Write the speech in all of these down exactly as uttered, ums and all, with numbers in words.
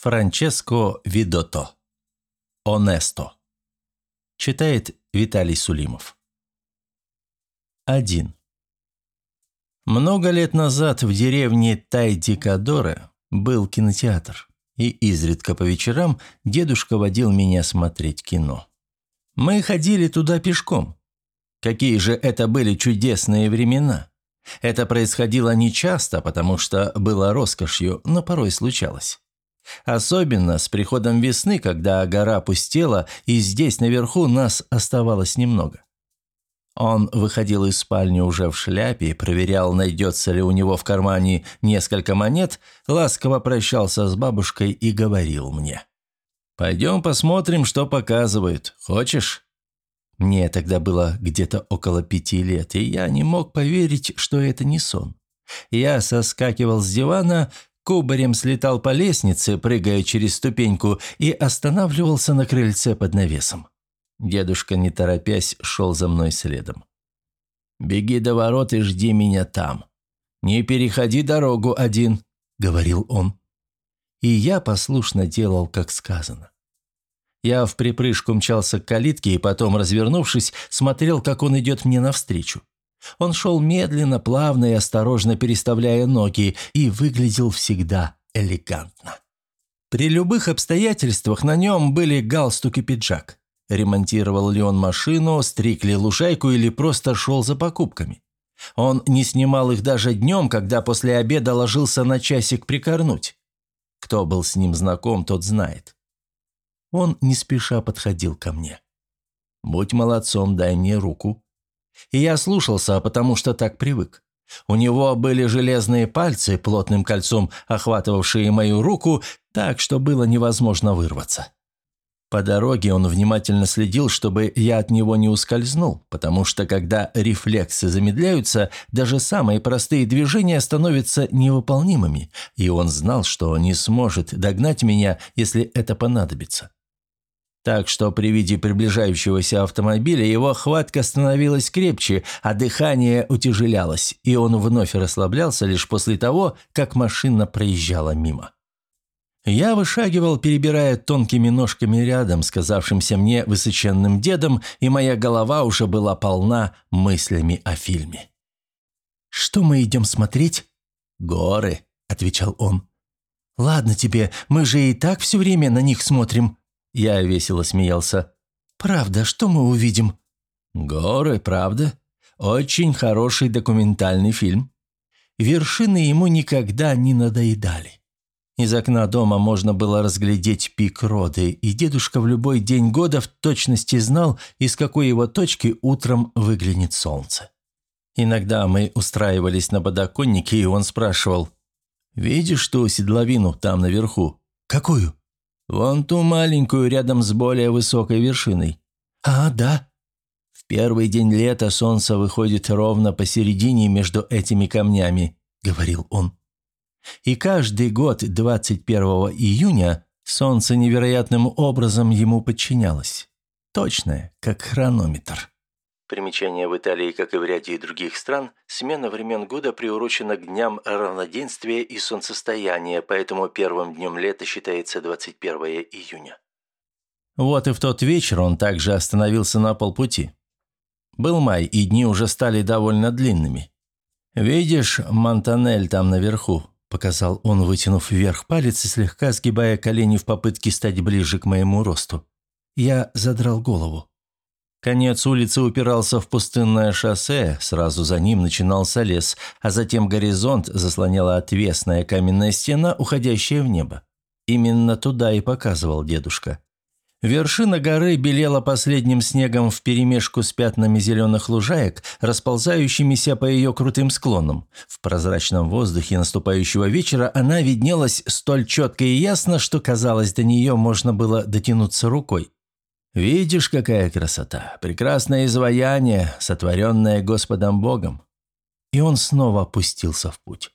Франческо Видото. Онесто. Читает Виталий Сулимов. один. Много лет назад в деревне Тай-ди-Кадоре был кинотеатр, и изредка по вечерам дедушка водил меня смотреть кино. Мы ходили туда пешком. Какие же это были чудесные времена! Это происходило нечасто, потому что было роскошью, но порой случалось. Особенно с приходом весны, когда гора пустела, и здесь наверху нас оставалось немного. Он выходил из спальни уже в шляпе, проверял, найдется ли у него в кармане несколько монет, ласково прощался с бабушкой и говорил мне: «Пойдем посмотрим, что показывают. Хочешь?» Мне тогда было где-то около пяти лет, и я не мог поверить, что это не сон. Я соскакивал с дивана, кубарем слетал по лестнице, прыгая через ступеньку, и останавливался на крыльце под навесом. Дедушка, не торопясь, шел за мной следом. «Беги до ворот и жди меня там. Не переходи дорогу один», — говорил он. И я послушно делал, как сказано. Я вприпрыжку мчался к калитке и потом, развернувшись, смотрел, как он идет мне навстречу. Он шел медленно, плавно и осторожно переставляя ноги, и выглядел всегда элегантно. При любых обстоятельствах на нем были галстук и пиджак. Ремонтировал ли он машину, стриг ли лужайку или просто шел за покупками. Он не снимал их даже днем, когда после обеда ложился на часик прикорнуть. Кто был с ним знаком, тот знает. Он не спеша подходил ко мне. «Будь молодцом, дай мне руку». И я слушался, потому что так привык. У него были железные пальцы, плотным кольцом охватывавшие мою руку, так что было невозможно вырваться. По дороге он внимательно следил, чтобы я от него не ускользнул, потому что когда рефлексы замедляются, даже самые простые движения становятся невыполнимыми, и он знал, что не сможет догнать меня, если это понадобится. Так что при виде приближающегося автомобиля его хватка становилась крепче, а дыхание утяжелялось, и он вновь расслаблялся лишь после того, как машина проезжала мимо. Я вышагивал, перебирая тонкими ножками рядом с казавшимся мне высоченным дедом, и моя голова уже была полна мыслями о фильме. «Что мы идем смотреть?» «Горы», — отвечал он. «Ладно тебе, мы же и так все время на них смотрим». Я весело смеялся. «Правда, что мы увидим?» «Горы, правда. Очень хороший документальный фильм». Вершины ему никогда не надоедали. Из окна дома можно было разглядеть пик Роды, и дедушка в любой день года в точности знал, из какой его точки утром выглянет солнце. Иногда мы устраивались на подоконнике, и он спрашивал: «Видишь ту седловину там наверху?» «Какую?» «Вон ту маленькую, рядом с более высокой вершиной». «А, да». «В первый день лета солнце выходит ровно посередине между этими камнями», — говорил он. И каждый год двадцать первого июня солнце невероятным образом ему подчинялось. Точное, как хронометр. Примечание: в Италии, как и в ряде других стран, смена времен года приурочена к дням равноденствия и солнцестояния, поэтому первым днем лета считается двадцать первого июня. Вот и в тот вечер он также остановился на полпути. Был май, и дни уже стали довольно длинными. «Видишь Монтанель там наверху?» – показал он, вытянув вверх палец и слегка сгибая колени в попытке стать ближе к моему росту. Я задрал голову. Конец улицы упирался в пустынное шоссе, сразу за ним начинался лес, а затем горизонт заслоняла отвесная каменная стена, уходящая в небо. Именно туда и показывал дедушка. Вершина горы белела последним снегом вперемешку с пятнами зеленых лужаек, расползающимися по ее крутым склонам. В прозрачном воздухе наступающего вечера она виднелась столь четко и ясно, что, казалось, до нее можно было дотянуться рукой. «Видишь, какая красота! Прекрасное изваяние, сотворенное Господом Богом!» И он снова опустился в путь.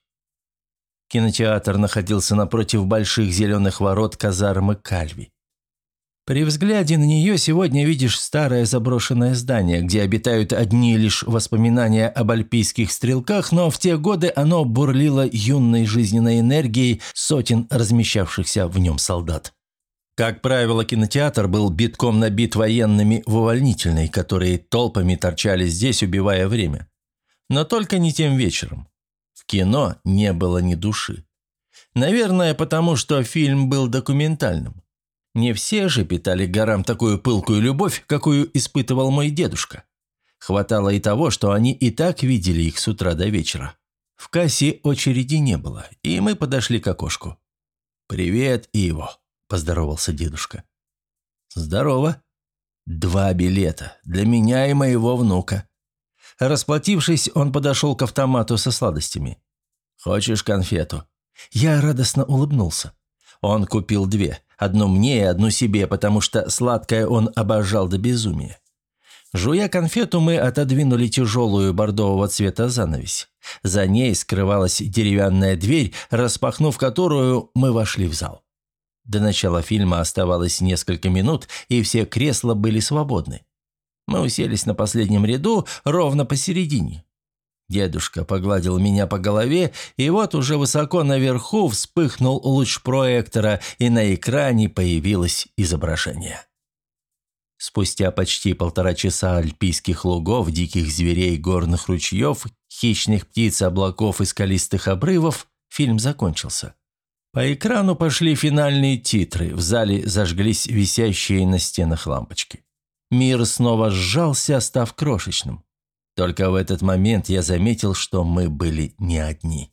Кинотеатр находился напротив больших зеленых ворот казармы Кальви. При взгляде на нее сегодня видишь старое заброшенное здание, где обитают одни лишь воспоминания об альпийских стрелках, но в те годы оно бурлило юной жизненной энергией сотен размещавшихся в нем солдат. Как правило, кинотеатр был битком набит военными в увольнительной, которые толпами торчали здесь, убивая время. Но только не тем вечером. В кино не было ни души. Наверное, потому что фильм был документальным. Не все же питали к горам такую пылкую любовь, какую испытывал мой дедушка. Хватало и того, что они и так видели их с утра до вечера. В кассе очереди не было, и мы подошли к окошку. «Привет, Иво», – поздоровался дедушка. «Здорово. Два билета. Для меня и моего внука». Расплатившись, он подошел к автомату со сладостями. «Хочешь конфету?» Я радостно улыбнулся. Он купил две. Одну мне и одну себе, потому что сладкое он обожал до безумия. Жуя конфету, мы отодвинули тяжелую бордового цвета занавесь. За ней скрывалась деревянная дверь, распахнув которую, мы вошли в зал. До начала фильма оставалось несколько минут, и все кресла были свободны. Мы уселись на последнем ряду, ровно посередине. Дедушка погладил меня по голове, и вот уже высоко наверху вспыхнул луч проектора, и на экране появилось изображение. Спустя почти полтора часа альпийских лугов, диких зверей, горных ручьев, хищных птиц, облаков и скалистых обрывов, фильм закончился. По экрану пошли финальные титры, в зале зажглись висящие на стенах лампочки. Мир снова сжался, став крошечным. Только в этот момент я заметил, что мы были не одни.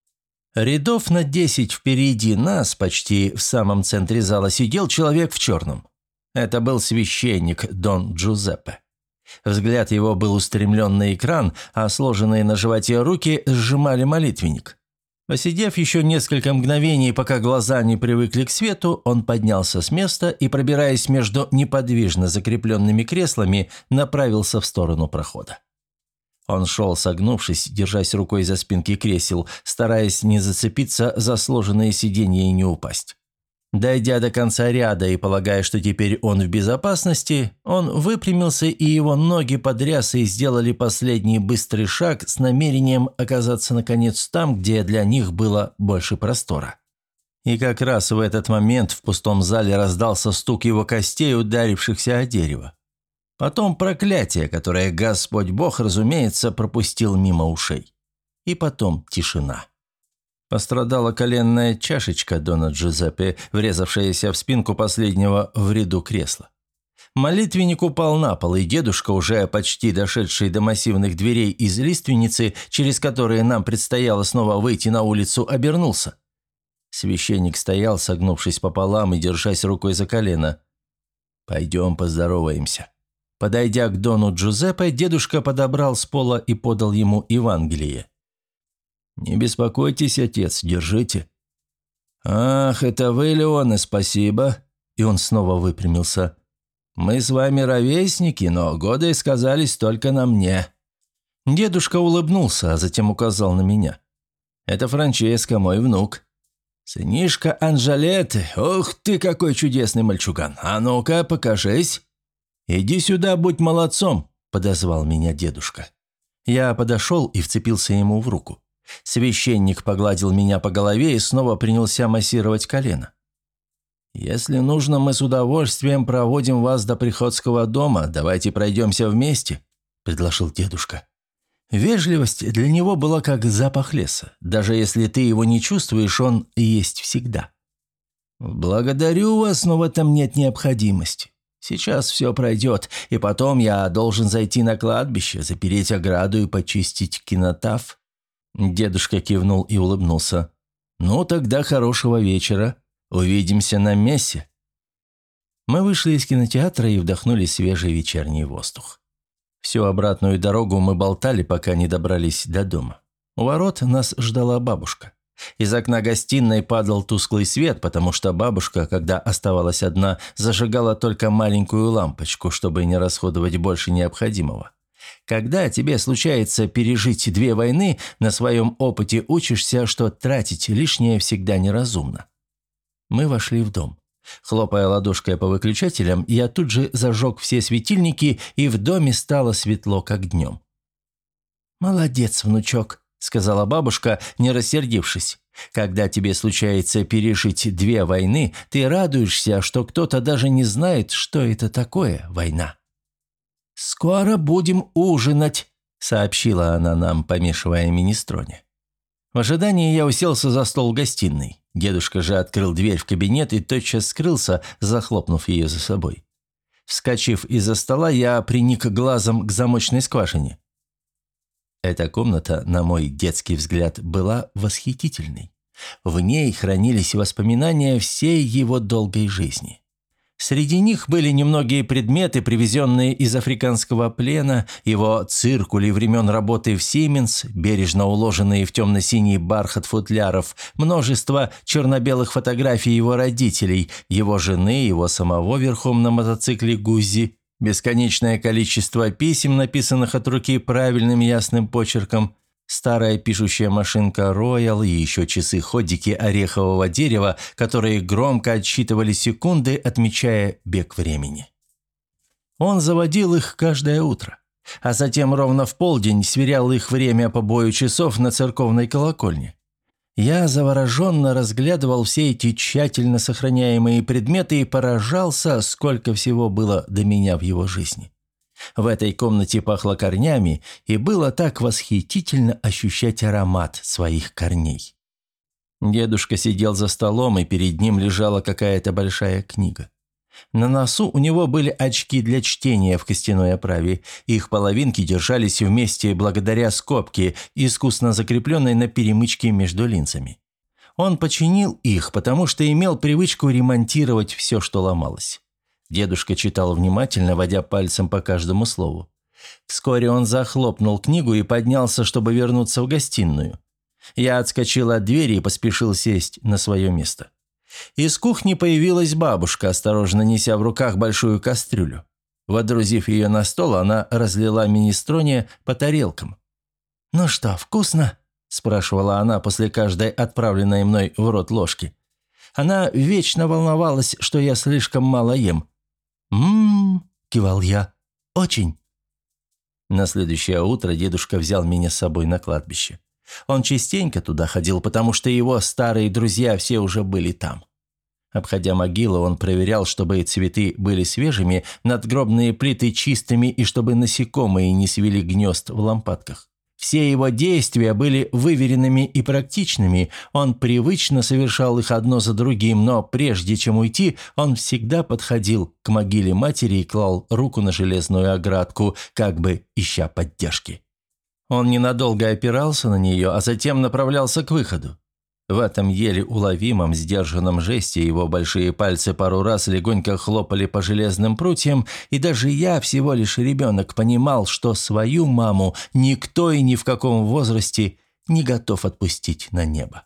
Рядов на десять впереди нас, почти в самом центре зала, сидел человек в черном. Это был священник Дон Джузеппе. Взгляд его был устремлен на экран, а сложенные на животе руки сжимали молитвенник. Посидев еще несколько мгновений, пока глаза не привыкли к свету, он поднялся с места и, пробираясь между неподвижно закрепленными креслами, направился в сторону прохода. Он шел, согнувшись, держась рукой за спинки кресел, стараясь не зацепиться за сложенные сиденья и не упасть. Дойдя до конца ряда и полагая, что теперь он в безопасности, он выпрямился, и его ноги под рясой сделали последний быстрый шаг с намерением оказаться наконец там, где для них было больше простора. И как раз в этот момент в пустом зале раздался стук его костей, ударившихся о дерево. Потом проклятие, которое Господь Бог, разумеется, пропустил мимо ушей. И потом тишина. Пострадала коленная чашечка Дона Джузеппе, врезавшаяся в спинку последнего в ряду кресла. Молитвенник упал на пол, и дедушка, уже почти дошедший до массивных дверей из лиственницы, через которые нам предстояло снова выйти на улицу, обернулся. Священник стоял, согнувшись пополам и держась рукой за колено. «Пойдем поздороваемся». Подойдя к Дону Джузеппе, дедушка подобрал с пола и подал ему Евангелие. «Не беспокойтесь, отец, держите». «Ах, это вы, Леоне, спасибо». И он снова выпрямился. «Мы с вами ровесники, но годы сказались только на мне». Дедушка улыбнулся, а затем указал на меня. «Это Франческо, мой внук». «Сынишка Анжелеты, ух ты, какой чудесный мальчуган! А ну-ка, покажись!» «Иди сюда, будь молодцом», – подозвал меня дедушка. Я подошел и вцепился ему в руку. Священник погладил меня по голове и снова принялся массировать колено. «Если нужно, мы с удовольствием проводим вас до приходского дома. Давайте пройдемся вместе», – предложил дедушка. Вежливость для него была как запах леса. Даже если ты его не чувствуешь, он есть всегда. «Благодарю вас, но в этом нет необходимости. Сейчас все пройдет, и потом я должен зайти на кладбище, запереть ограду и почистить кинотаф». Дедушка кивнул и улыбнулся. «Ну, тогда хорошего вечера. Увидимся на мессе». Мы вышли из кинотеатра и вдохнули свежий вечерний воздух. Всю обратную дорогу мы болтали, пока не добрались до дома. У ворот нас ждала бабушка. Из окна гостиной падал тусклый свет, потому что бабушка, когда оставалась одна, зажигала только маленькую лампочку, чтобы не расходовать больше необходимого. Когда тебе случается пережить две войны, на своем опыте учишься, что тратить лишнее всегда неразумно. Мы вошли в дом. Хлопая ладошкой по выключателям, я тут же зажег все светильники, и в доме стало светло, как днем. «Молодец, внучок», — сказала бабушка, не рассердившись. «Когда тебе случается пережить две войны, ты радуешься, что кто-то даже не знает, что это такое война». «Скоро будем ужинать», — сообщила она нам, помешивая минестроне. В ожидании я уселся за стол в гостиной. Дедушка же открыл дверь в кабинет и тотчас скрылся, захлопнув ее за собой. Вскочив из-за стола, я приник глазом к замочной скважине. Эта комната, на мой детский взгляд, была восхитительной. В ней хранились воспоминания всей его долгой жизни. Среди них были немногие предметы, привезенные из африканского плена, его циркули времен работы в Siemens, бережно уложенные в темно-синий бархат футляров, множество черно-белых фотографий его родителей, его жены, его самого верхом на мотоцикле Гуззи, бесконечное количество писем, написанных от руки правильным ясным почерком, старая пишущая машинка Royal и еще часы-ходики орехового дерева, которые громко отсчитывали секунды, отмечая бег времени. Он заводил их каждое утро, а затем ровно в полдень сверял их время по бою часов на церковной колокольне. Я завороженно разглядывал все эти тщательно сохраняемые предметы и поражался, сколько всего было до меня в его жизни. В этой комнате пахло корнями, и было так восхитительно ощущать аромат своих корней. Дедушка сидел за столом, и перед ним лежала какая-то большая книга. На носу у него были очки для чтения в костяной оправе. Их половинки держались вместе благодаря скобке, искусно закрепленной на перемычке между линзами. Он починил их, потому что имел привычку ремонтировать все, что ломалось. Дедушка читал внимательно, водя пальцем по каждому слову. Вскоре он захлопнул книгу и поднялся, чтобы вернуться в гостиную. Я отскочил от двери и поспешил сесть на свое место. Из кухни появилась бабушка, осторожно неся в руках большую кастрюлю. Водрузив ее на стол, она разлила минестроне по тарелкам. «Ну что, вкусно?» – спрашивала она после каждой отправленной мной в рот ложки. Она вечно волновалась, что я слишком мало ем. «М-м-м», кивал я, – «очень». На следующее утро дедушка взял меня с собой на кладбище. Он частенько туда ходил, потому что его старые друзья все уже были там. Обходя могилы, он проверял, чтобы цветы были свежими, надгробные плиты чистыми и чтобы насекомые не свели гнезд в лампадках. Все его действия были выверенными и практичными, он привычно совершал их одно за другим, но прежде чем уйти, он всегда подходил к могиле матери и клал руку на железную оградку, как бы ища поддержки. Он ненадолго опирался на нее, а затем направлялся к выходу. В этом еле уловимом, сдержанном жесте его большие пальцы пару раз легонько хлопали по железным прутьям, и даже я, всего лишь ребенок, понимал, что свою маму никто и ни в каком возрасте не готов отпустить на небо.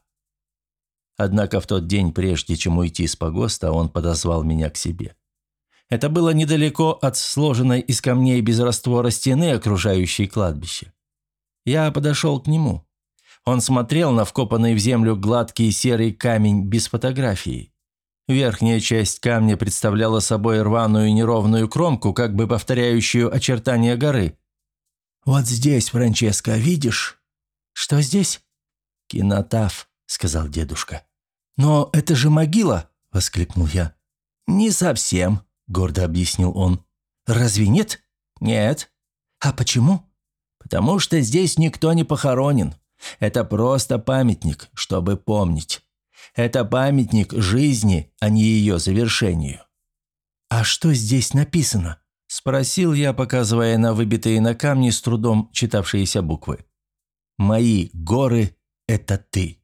Однако в тот день, прежде чем уйти с погоста, он подозвал меня к себе. Это было недалеко от сложенной из камней без раствора стены, окружающей кладбище. Я подошел к нему. Он смотрел на вкопанный в землю гладкий серый камень без фотографии. Верхняя часть камня представляла собой рваную неровную кромку, как бы повторяющую очертания горы. «Вот здесь, Франческо, видишь?» «Что здесь?» «Кинотаф», — сказал дедушка. «Но это же могила!» — воскликнул я. «Не совсем», — гордо объяснил он. «Разве нет?» «Нет». «А почему?» «Потому что здесь никто не похоронен. Это просто памятник, чтобы помнить. Это памятник жизни, а не ее завершению». «А что здесь написано?» – спросил я, показывая на выбитые на камне с трудом читавшиеся буквы. «Мои горы – это ты».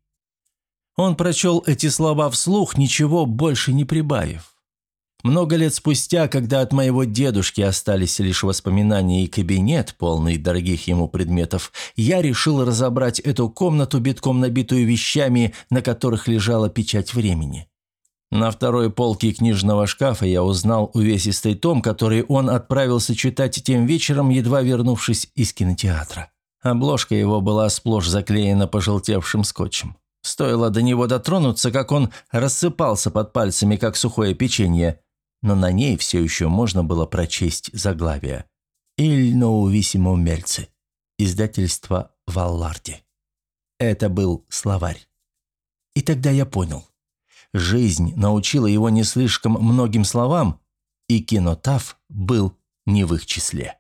Он прочел эти слова вслух, ничего больше не прибавив. Много лет спустя, когда от моего дедушки остались лишь воспоминания и кабинет, полный дорогих ему предметов, я решил разобрать эту комнату, битком набитую вещами, на которых лежала печать времени. На второй полке книжного шкафа я узнал увесистый том, который он отправился читать тем вечером, едва вернувшись из кинотеатра. Обложка его была сплошь заклеена пожелтевшим скотчем. Стоило до него дотронуться, как он рассыпался под пальцами, как сухое печенье, но на ней все еще можно было прочесть заглавие. «Il Nuovissimo Melzi», издательство Валларди. Это был словарь. И тогда я понял. Жизнь научила его не слишком многим словам, и кинотаф был не в их числе.